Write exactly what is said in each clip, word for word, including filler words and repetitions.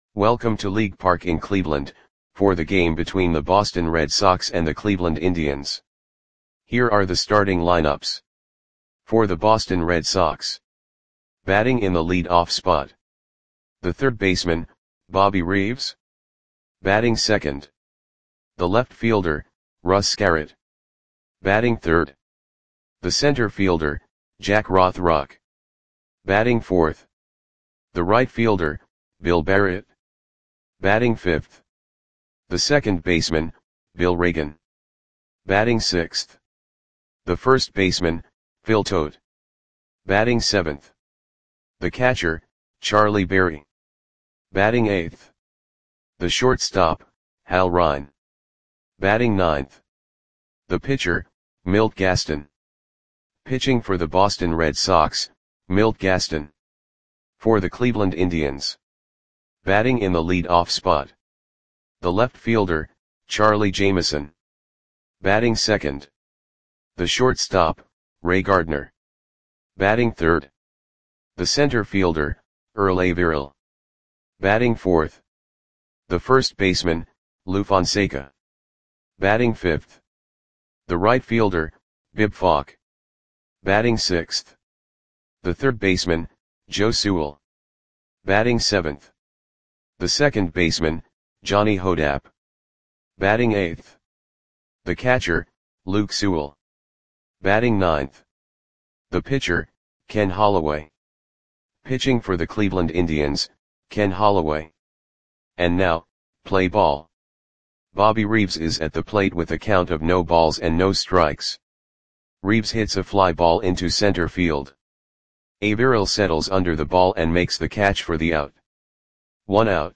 Welcome to League Park in Cleveland, for the game between the Boston Red Sox and the Cleveland Indians. Here are the starting lineups. For the Boston Red Sox. Batting in the lead-off spot. The third baseman, Bobby Reeves. Batting second. The left fielder, Russ Scarrett. Batting third. The center fielder, Jack Rothrock. Batting fourth. The right fielder, Bill Barrett. Batting fifth. The second baseman, Bill Reagan. Batting sixth. The first baseman, Phil Todt. Batting seventh. The catcher, Charlie Berry. Batting eighth. The shortstop, Hal Ryan. Batting ninth. The pitcher, Milt Gaston. Pitching for the Boston Red Sox, Milt Gaston. For the Cleveland Indians. Batting in the lead-off spot. The left fielder, Charlie Jameson. Batting second. The shortstop, Ray Gardner. Batting third. The center fielder, Earl Averill. Batting fourth. The first baseman, Lou Fonseca. Batting fifth. The right fielder, Bib Falk. Batting sixth. The third baseman, Joe Sewell. Batting seventh. The second baseman, Johnny Hodap. Batting eighth. The catcher, Luke Sewell. Batting ninth. The pitcher, Ken Holloway. Pitching for the Cleveland Indians, Ken Holloway. And now, play ball. Bobby Reeves is at the plate with a count of no balls and no strikes. Reeves hits a fly ball into center field. Averill settles under the ball and makes the catch for the out. One out.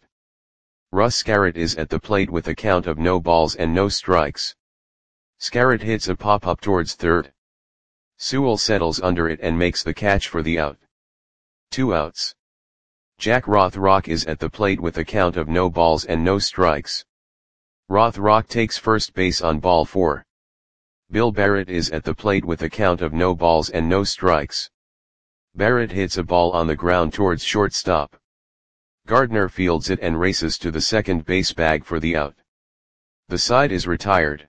Russ Scarrett is at the plate with a count of no balls and no strikes. Scarrett hits a pop-up towards third. Sewell settles under it and makes the catch for the out. Two outs. Jack Rothrock is at the plate with a count of no balls and no strikes. Rothrock takes first base on ball four. Bill Barrett is at the plate with a count of no balls and no strikes. Barrett hits a ball on the ground towards shortstop. Gardner fields it and races to the second base bag for the out. The side is retired.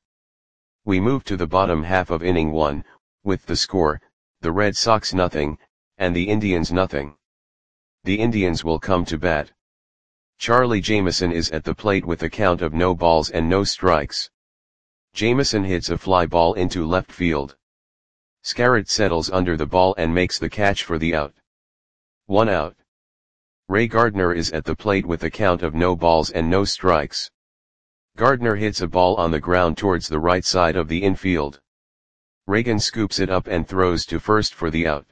We move to the bottom half of inning one, with the score, the Red Sox nothing, and the Indians nothing. The Indians will come to bat. Charlie Jameson is at the plate with a count of no balls and no strikes. Jameson hits a fly ball into left field. Scarrett settles under the ball and makes the catch for the out. One out. Ray Gardner is at the plate with a count of no balls and no strikes. Gardner hits a ball on the ground towards the right side of the infield. Reagan scoops it up and throws to first for the out.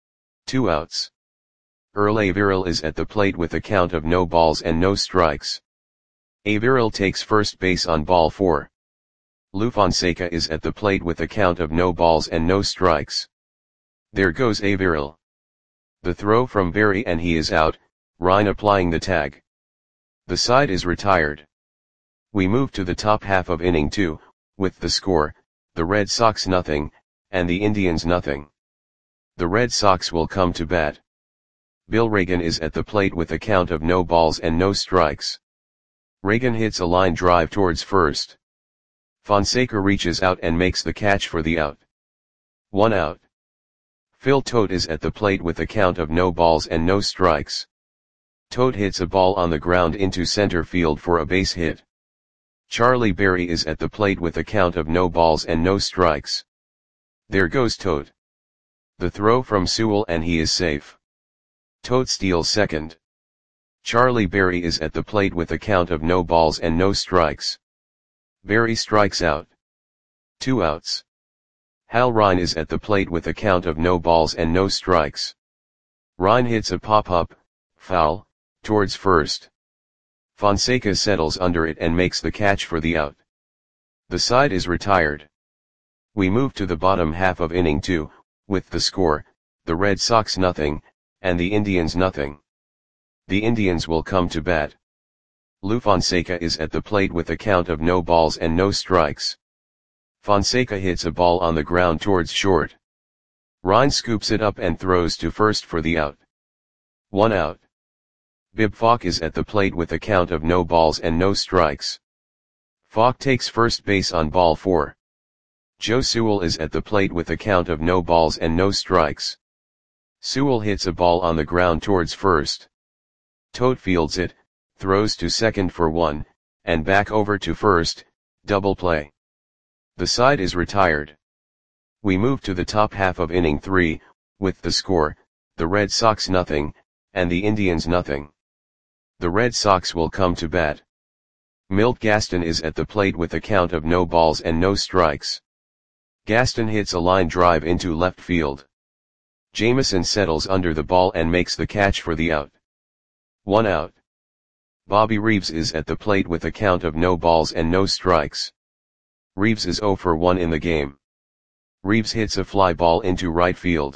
Two outs. Earl Averill is at the plate with a count of no balls and no strikes. Averill takes first base on ball four. Lou Fonseca is at the plate with a count of no balls and no strikes. There goes Averill. The throw from Berry and he is out, Ryan applying the tag. The side is retired. We move to the top half of inning two, with the score, the Red Sox nothing, and the Indians nothing. The Red Sox will come to bat. Bill Reagan is at the plate with a count of no balls and no strikes. Reagan hits a line drive towards first. Fonseca reaches out and makes the catch for the out. One out. Phil Todt is at the plate with a count of no balls and no strikes. Todt hits a ball on the ground into center field for a base hit. Charlie Berry is at the plate with a count of no balls and no strikes. There goes Todt. The throw from Sewell and he is safe. Todt steals second. Charlie Berry is at the plate with a count of no balls and no strikes. Berry strikes out. Two outs. Hal Ryan is at the plate with a count of no balls and no strikes. Ryan hits a pop-up, foul, towards first. Fonseca settles under it and makes the catch for the out. The side is retired. We move to the bottom half of inning two, with the score, the Red Sox nothing, and the Indians nothing. The Indians will come to bat. Lou Fonseca is at the plate with a count of no balls and no strikes. Fonseca hits a ball on the ground towards short. Ryan scoops it up and throws to first for the out. One out. Bib Falk is at the plate with a count of no balls and no strikes. Falk takes first base on ball four. Joe Sewell is at the plate with a count of no balls and no strikes. Sewell hits a ball on the ground towards first. Todt fields it, throws to second for one, and back over to first, double play. The side is retired. We move to the top half of inning three, with the score, the Red Sox nothing, and the Indians nothing. The Red Sox will come to bat. Milt Gaston is at the plate with a count of no balls and no strikes. Gaston hits a line drive into left field. Jameson settles under the ball and makes the catch for the out. One out. Bobby Reeves is at the plate with a count of no balls and no strikes. Reeves is oh for one in the game. Reeves hits a fly ball into right field.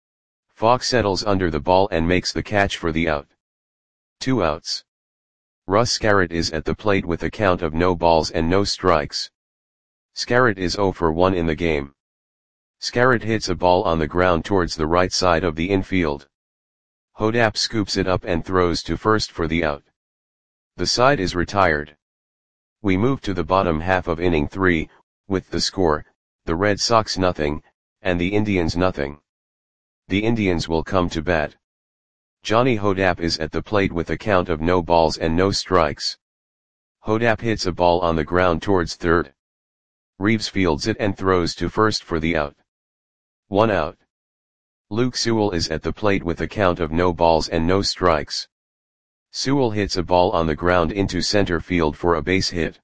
Falk settles under the ball and makes the catch for the out. Two outs. Russ Scarrett is at the plate with a count of no balls and no strikes. Scarrett is oh for one in the game. Scarrett hits a ball on the ground towards the right side of the infield. Hodap scoops it up and throws to first for the out. The side is retired. We move to the bottom half of inning three, with the score, the Red Sox nothing, and the Indians nothing. The Indians will come to bat. Johnny Hodap is at the plate with a count of no balls and no strikes. Hodap hits a ball on the ground towards third. Reeves fields it and throws to first for the out. One out. Luke Sewell is at the plate with a count of no balls and no strikes. Sewell hits a ball on the ground into center field for a base hit.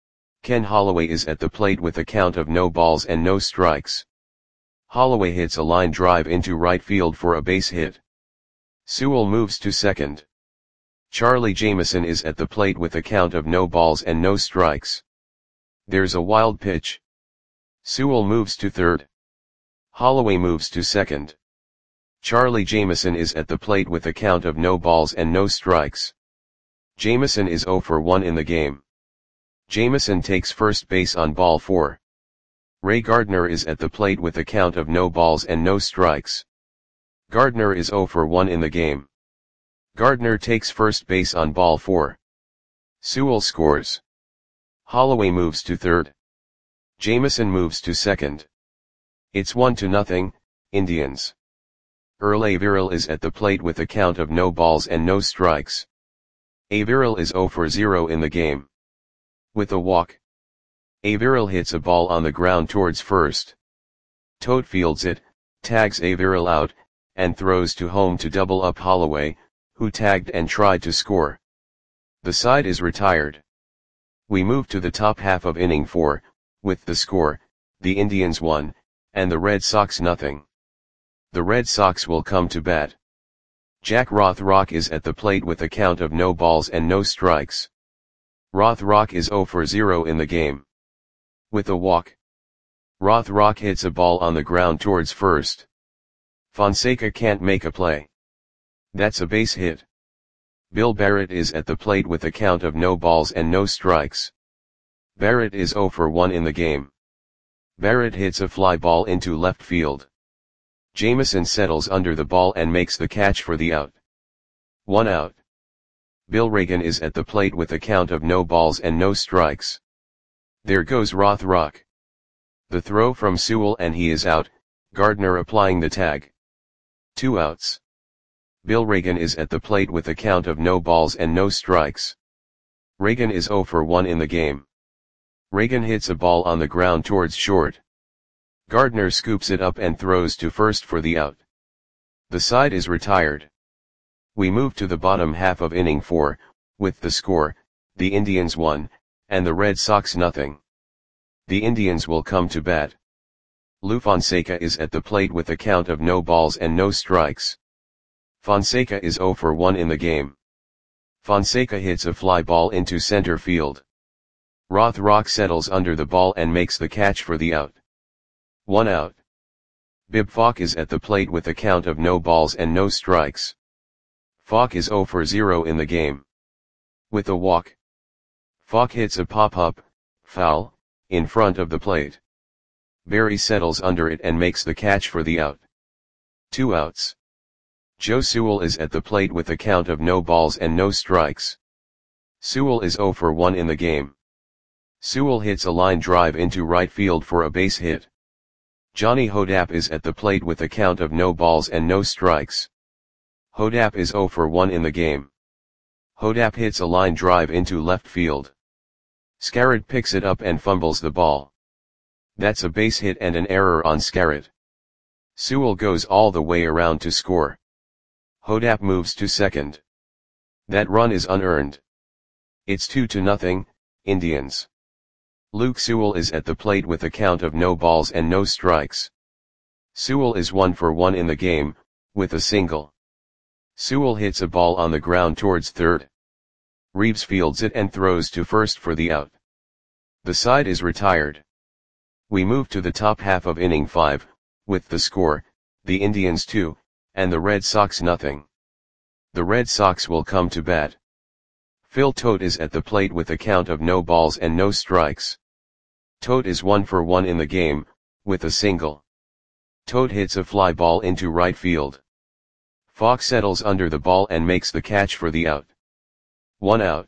Ken Holloway is at the plate with a count of no balls and no strikes. Holloway hits a line drive into right field for a base hit. Sewell moves to second. Charlie Jameson is at the plate with a count of no balls and no strikes. There's a wild pitch. Sewell moves to third. Holloway moves to second. Charlie Jameson is at the plate with a count of no balls and no strikes. Jameson is oh for one in the game. Jameson takes first base on ball four. Ray Gardner is at the plate with a count of no balls and no strikes. Gardner is oh for one in the game. Gardner takes first base on ball four. Sewell scores. Holloway moves to third. Jameson moves to second. It's one to nothing, Indians. Earl Averill is at the plate with a count of no balls and no strikes. Averill is oh for zero in the game. With a walk. Averill hits a ball on the ground towards first. Todt fields it, tags Averill out, and throws to home to double up Holloway, who tagged and tried to score. The side is retired. We move to the top half of inning four, with the score, the Indians one, and the Red Sox nothing. The Red Sox will come to bat. Jack Rothrock is at the plate with a count of no balls and no strikes. Rothrock is oh for zero in the game. With a walk. Rothrock hits a ball on the ground towards first. Fonseca can't make a play. That's a base hit. Bill Barrett is at the plate with a count of no balls and no strikes. Barrett is oh for one in the game. Barrett hits a fly ball into left field. Jameson settles under the ball and makes the catch for the out. One out. Bill Reagan is at the plate with a count of no balls and no strikes. There goes Rothrock. The throw from Sewell and he is out, Gardner applying the tag. Two outs. Bill Reagan is at the plate with a count of no balls and no strikes. Reagan is oh for one in the game. Reagan hits a ball on the ground towards short. Gardner scoops it up and throws to first for the out. The side is retired. We move to the bottom half of inning four, with the score, the Indians one, and the Red Sox nothing. The Indians will come to bat. Lou Fonseca is at the plate with a count of no balls and no strikes. Fonseca is oh for one in the game. Fonseca hits a fly ball into center field. Rothrock settles under the ball and makes the catch for the out. One out. Bib Falk is at the plate with a count of no balls and no strikes. Falk is oh for zero in the game. With a walk. Falk hits a pop-up, foul, in front of the plate. Barry settles under it and makes the catch for the out. Two outs. Joe Sewell is at the plate with a count of no balls and no strikes. Sewell is zero for one in the game. Sewell hits a line drive into right field for a base hit. Johnny Hodapp is at the plate with a count of no balls and no strikes. Hodapp is zero for one in the game. Hodapp hits a line drive into left field. Scarrett picks it up and fumbles the ball. That's a base hit and an error on Scarrett. Sewell goes all the way around to score. Hodapp moves to second. That run is unearned. It's two to nothing, Indians. Luke Sewell is at the plate with a count of no balls and no strikes. Sewell is one for one in the game, with a single. Sewell hits a ball on the ground towards third. Reeves fields it and throws to first for the out. The side is retired. We move to the top half of inning five, with the score, the Indians two, and the Red Sox nothing. The Red Sox will come to bat. Phil Tote is at the plate with a count of no balls and no strikes. Tote is one for one in the game, with a single. Tote hits a fly ball into right field. Falk settles under the ball and makes the catch for the out. One out.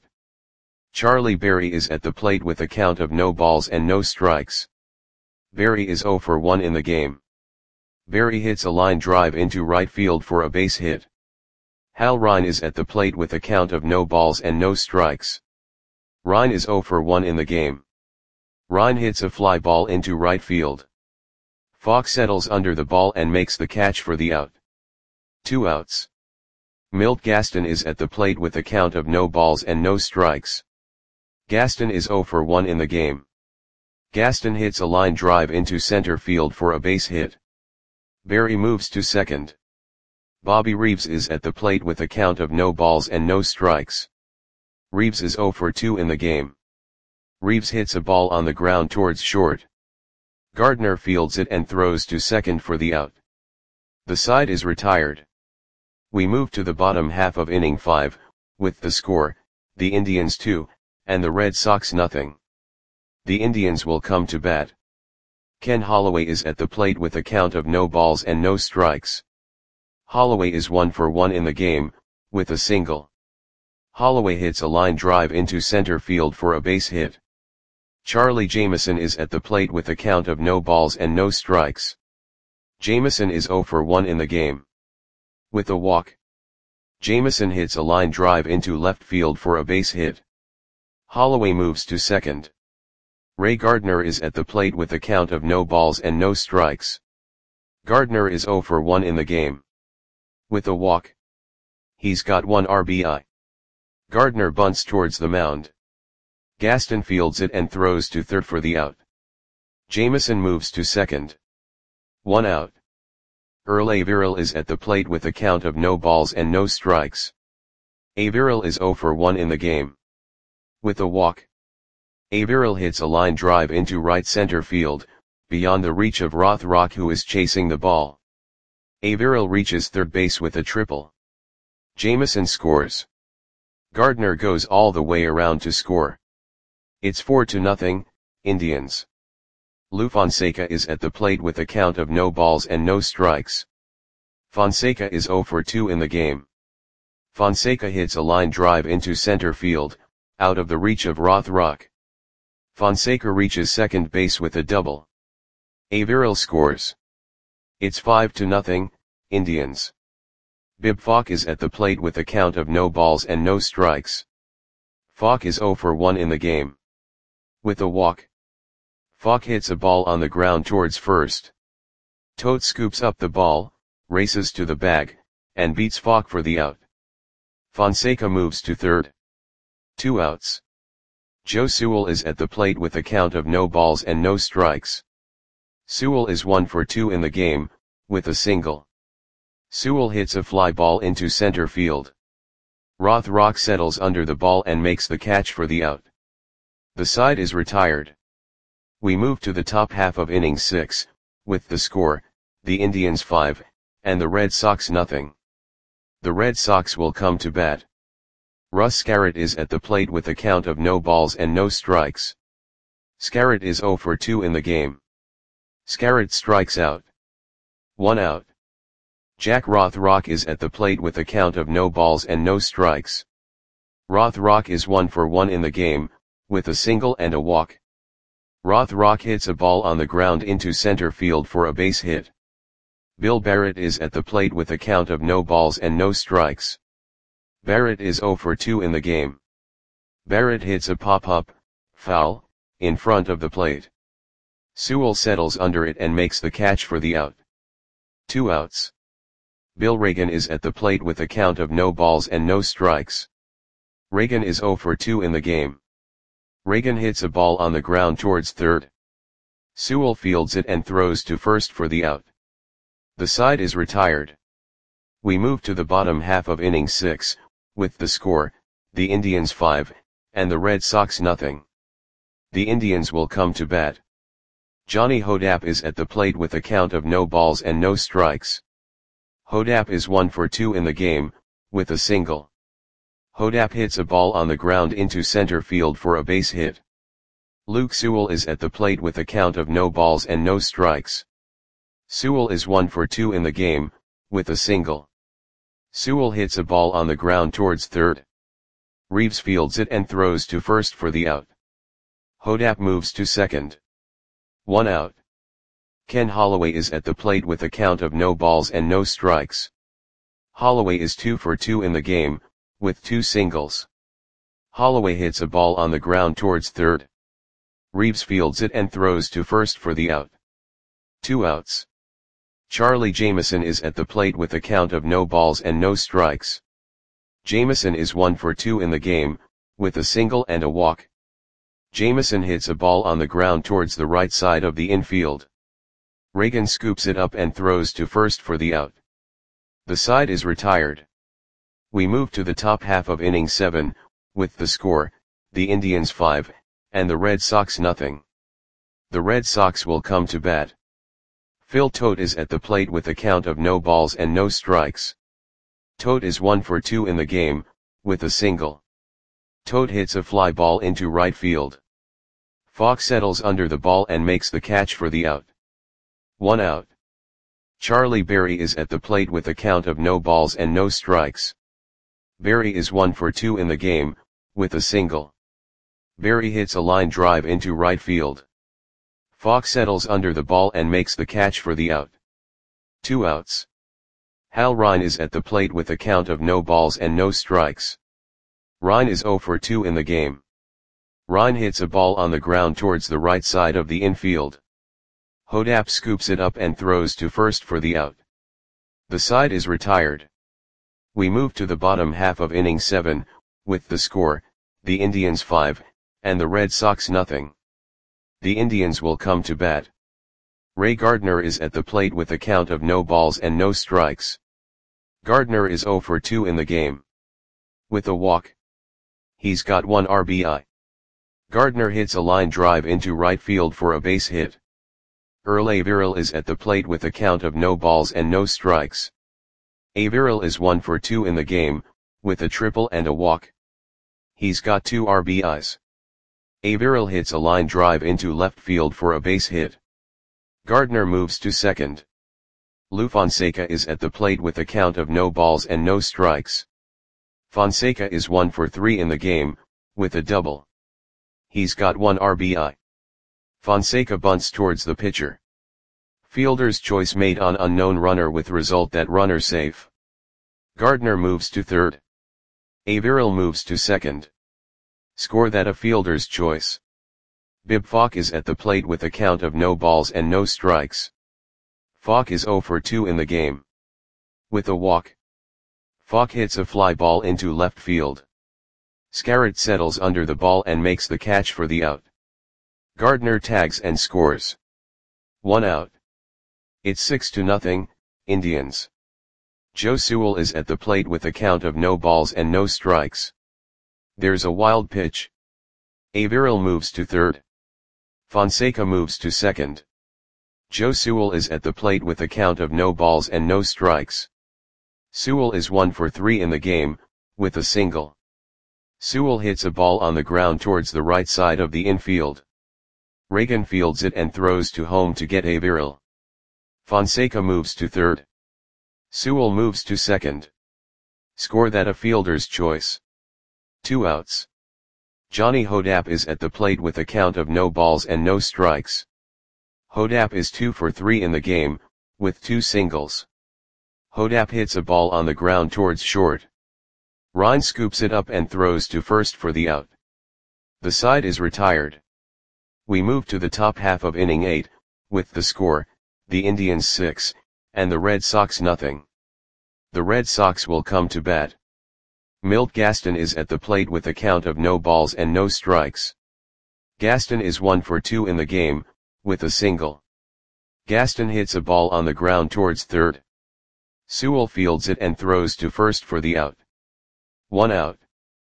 Charlie Berry is at the plate with a count of no balls and no strikes. Berry is zero for one in the game. Berry hits a line drive into right field for a base hit. Hal Rine is at the plate with a count of no balls and no strikes. Rine is zero for one in the game. Rine hits a fly ball into right field. Falk settles under the ball and makes the catch for the out. Two outs. Milt Gaston is at the plate with a count of no balls and no strikes. Gaston is zero for one in the game. Gaston hits a line drive into center field for a base hit. Berry moves to second. Bobby Reeves is at the plate with a count of no balls and no strikes. Reeves is zero for two in the game. Reeves hits a ball on the ground towards short. Gardner fields it and throws to second for the out. The side is retired. We move to the bottom half of inning five, with the score, the Indians two, and the Red Sox nothing. The Indians will come to bat. Ken Holloway is at the plate with a count of no balls and no strikes. Holloway is one for one in the game, with a single. Holloway hits a line drive into center field for a base hit. Charlie Jameson is at the plate with a count of no balls and no strikes. Jameson is zero for one in the game. With a walk. Jameson hits a line drive into left field for a base hit. Holloway moves to second. Ray Gardner is at the plate with a count of no balls and no strikes. Gardner is zero for one in the game. With a walk. He's got one R B I. Gardner bunts towards the mound. Gaston fields it and throws to third for the out. Jameson moves to second. One out. Earl Averill is at the plate with a count of no balls and no strikes. Averill is zero for one in the game. With a walk. Averill hits a line drive into right center field, beyond the reach of Rothrock, who is chasing the ball. Averill reaches third base with a triple. Jameson scores. Gardner goes all the way around to score. It's four to nothing, Indians. Lou Fonseca is at the plate with a count of no balls and no strikes. Fonseca is zero for two in the game. Fonseca hits a line drive into center field, out of the reach of Rothrock. Fonseca reaches second base with a double. Averill scores. It's five to nothing, Indians. Bib Falk is at the plate with a count of no balls and no strikes. Falk is zero for one in the game. With a walk. Falk hits a ball on the ground towards first. Tote scoops up the ball, races to the bag, and beats Falk for the out. Fonseca moves to third. Two outs. Joe Sewell is at the plate with a count of no balls and no strikes. Sewell is one for two in the game, with a single. Sewell hits a fly ball into center field. Rothrock settles under the ball and makes the catch for the out. The side is retired. We move to the top half of inning six, with the score, the Indians five, and the Red Sox nothing. The Red Sox will come to bat. Russ Scarrett is at the plate with a count of no balls and no strikes. Scarrett is zero for two in the game. Scarrett strikes out. One out. Jack Rothrock is at the plate with a count of no balls and no strikes. Rothrock is one for one in the game, with a single and a walk. Rothrock hits a ball on the ground into center field for a base hit. Bill Barrett is at the plate with a count of no balls and no strikes. Barrett is zero for two in the game. Barrett hits a pop-up, foul, in front of the plate. Sewell settles under it and makes the catch for the out. Two outs. Bill Reagan is at the plate with a count of no balls and no strikes. Reagan is zero for two in the game. Reagan hits a ball on the ground towards third. Sewell fields it and throws to first for the out. The side is retired. We move to the bottom half of inning six, with the score, the Indians five, and the Red Sox nothing. The Indians will come to bat. Johnny Hodapp is at the plate with a count of no balls and no strikes. Hodapp is one for two in the game, with a single. Hodapp hits a ball on the ground into center field for a base hit. Luke Sewell is at the plate with a count of no balls and no strikes. Sewell is one for two in the game, with a single. Sewell hits a ball on the ground towards third. Reeves fields it and throws to first for the out. Hodapp moves to second. One out. Ken Holloway is at the plate with a count of no balls and no strikes. Holloway is two for two in the game, with two singles. Holloway hits a ball on the ground towards third. Reeves fields it and throws to first for the out. Two outs. Charlie Jameson is at the plate with a count of no balls and no strikes. Jameson is one for two in the game, with a single and a walk. Jameson hits a ball on the ground towards the right side of the infield. Reagan scoops it up and throws to first for the out. The side is retired. We move to the top half of inning seven, with the score, the Indians five, and the Red Sox nothing. The Red Sox will come to bat. Phil Tote is at the plate with a count of no balls and no strikes. Tote is one for two in the game, with a single. Tote hits a fly ball into right field. Fox settles under the ball and makes the catch for the out. One out. Charlie Berry is at the plate with a count of no balls and no strikes. Berry is one for two in the game, with a single. Berry hits a line drive into right field. Fox settles under the ball and makes the catch for the out. Two outs. Hal Rine is at the plate with a count of no balls and no strikes. Rine is zero for two in the game. Rine hits a ball on the ground towards the right side of the infield. Hodapp scoops it up and throws to first for the out. The side is retired. We move to the bottom half of inning seven, with the score, the Indians five, and the Red Sox nothing. The Indians will come to bat. Ray Gardner is at the plate with a count of no balls and no strikes. Gardner is zero for two in the game. With a walk. He's got one R B I. Gardner hits a line drive into right field for a base hit. Earl Averill is at the plate with a count of no balls and no strikes. Averill is one for two in the game, with a triple and a walk. He's got two R B Is. Averill hits a line drive into left field for a base hit. Gardner moves to second. Lou Fonseca is at the plate with a count of no balls and no strikes. Fonseca is one for three in the game, with a double. He's got one R B I. Fonseca bunts towards the pitcher. Fielder's choice made on unknown runner with result that runner safe. Gardner moves to third. Averill moves to second. Score that a fielder's choice. Bib Falk is at the plate with a count of no balls and no strikes. Falk is zero for two in the game. With a walk. Falk hits a fly ball into left field. Scarrett settles under the ball and makes the catch for the out. Gardner tags and scores. One out. It's six to nothing, Indians. Joe Sewell is at the plate with a count of no balls and no strikes. There's a wild pitch. Averill moves to third. Fonseca moves to second. Joe Sewell is at the plate with a count of no balls and no strikes. Sewell is one for three in the game, with a single. Sewell hits a ball on the ground towards the right side of the infield. Reagan fields it and throws to home to get Averill. Fonseca moves to third. Sewell moves to second. Score that a fielder's choice. Two outs. Johnny Hodapp is at the plate with a count of no balls and no strikes. Hodapp is two for three in the game, with two singles. Hodapp hits a ball on the ground towards short. Ryan scoops it up and throws to first for the out. The side is retired. We move to the top half of inning eight, with the score, the Indians six, and the Red Sox nothing. The Red Sox will come to bat. Milt Gaston is at the plate with a count of no balls and no strikes. Gaston is one for two in the game, with a single. Gaston hits a ball on the ground towards third. Sewell fields it and throws to first for the out. One out.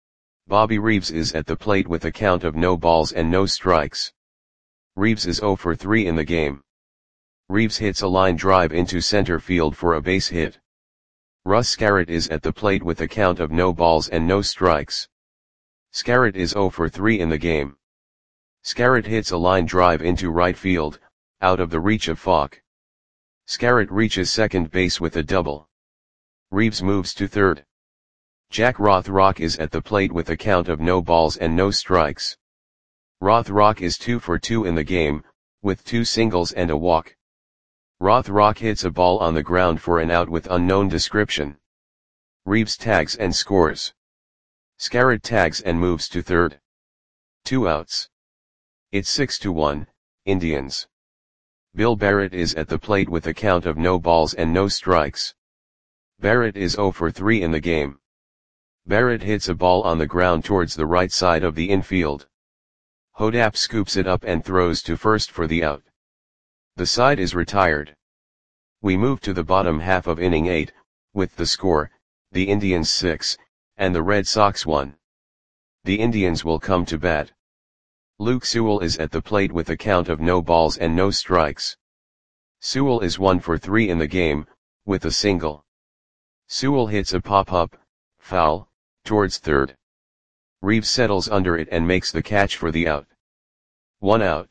Bobby Reeves is at the plate with a count of no balls and no strikes. Reeves is zero for three in the game. Reeves hits a line drive into center field for a base hit. Russ Scarrett is at the plate with a count of no balls and no strikes. Scarrett is zero for three in the game. Scarrett hits a line drive into right field, out of the reach of Falk. Scarrett reaches second base with a double. Reeves moves to third. Jack Rothrock is at the plate with a count of no balls and no strikes. Rothrock is two for two in the game, with two singles and a walk. Rothrock hits a ball on the ground for an out with unknown description. Reeves tags and scores. Scarrett tags and moves to third. Two outs. It's six to one, Indians. Bill Barrett is at the plate with a count of no balls and no strikes. Barrett is zero for three in the game. Barrett hits a ball on the ground towards the right side of the infield. Hodapp scoops it up and throws to first for the out. The side is retired. We move to the bottom half of inning eight, with the score, the Indians six, and the Red Sox one. The Indians will come to bat. Luke Sewell is at the plate with a count of no balls and no strikes. Sewell is one for three in the game, with a single. Sewell hits a pop-up, foul, towards third. Reeves settles under it and makes the catch for the out. One out.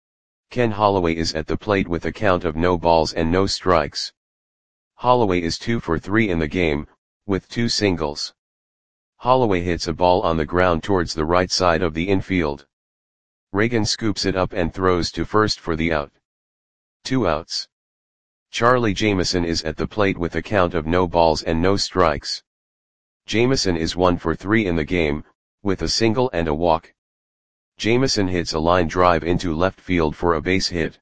Ken Holloway is at the plate with a count of no balls and no strikes. Holloway is two for three in the game, with two singles. Holloway hits a ball on the ground towards the right side of the infield. Reagan scoops it up and throws to first for the out. Two outs. Charlie Jameson is at the plate with a count of no balls and no strikes. Jameson is one for three in the game, with a single and a walk. Jameson hits a line drive into left field for a base hit.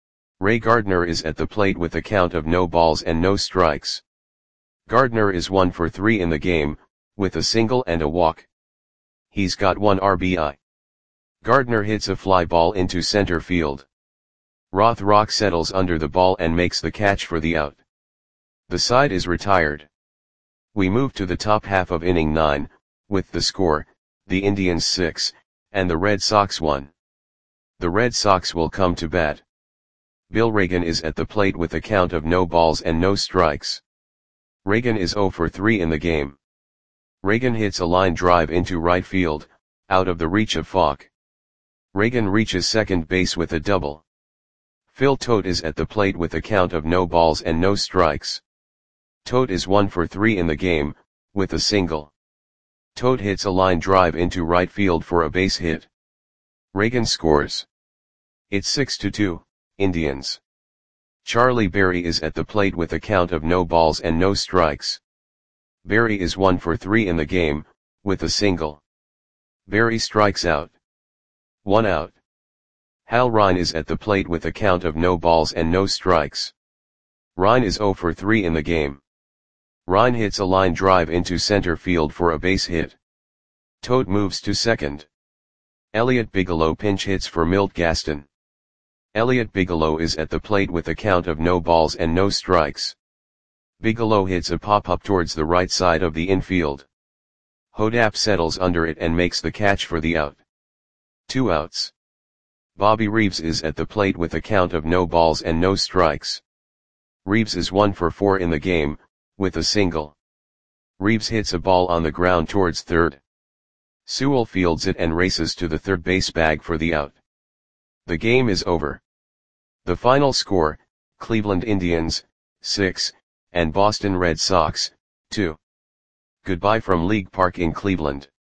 Ray Gardner is at the plate with a count of no balls and no strikes. Gardner is one for three in the game, with a single and a walk. He's got one R B I. Gardner hits a fly ball into center field. Rothrock settles under the ball and makes the catch for the out. The side is retired. We move to the top half of inning nine, with the score, the Indians six, and the Red Sox one. The Red Sox will come to bat. Bill Reagan is at the plate with a count of no balls and no strikes. Reagan is zero for three in the game. Reagan hits a line drive into right field, out of the reach of Falk. Reagan reaches second base with a double. Phil Tote is at the plate with a count of no balls and no strikes. Tote is one for three in the game, with a single. Tote hits a line drive into right field for a base hit. Reagan scores. It's six to two, Indians. Charlie Berry is at the plate with a count of no balls and no strikes. Berry is one for three in the game, with a single. Berry strikes out. One out. Hal Rine is at the plate with a count of no balls and no strikes. Rine is zero for three in the game. Rine hits a line drive into center field for a base hit. Tote moves to second. Elliot Bigelow pinch hits for Milt Gaston. Elliot Bigelow is at the plate with a count of no balls and no strikes. Bigelow hits a pop-up towards the right side of the infield. Hodapp settles under it and makes the catch for the out. Two outs. Bobby Reeves is at the plate with a count of no balls and no strikes. Reeves is one for four in the game, with a single. Reeves hits a ball on the ground towards third. Sewell fields it and races to the third base bag for the out. The game is over. The final score, Cleveland Indians, six, and Boston Red Sox, two. Goodbye from League Park in Cleveland.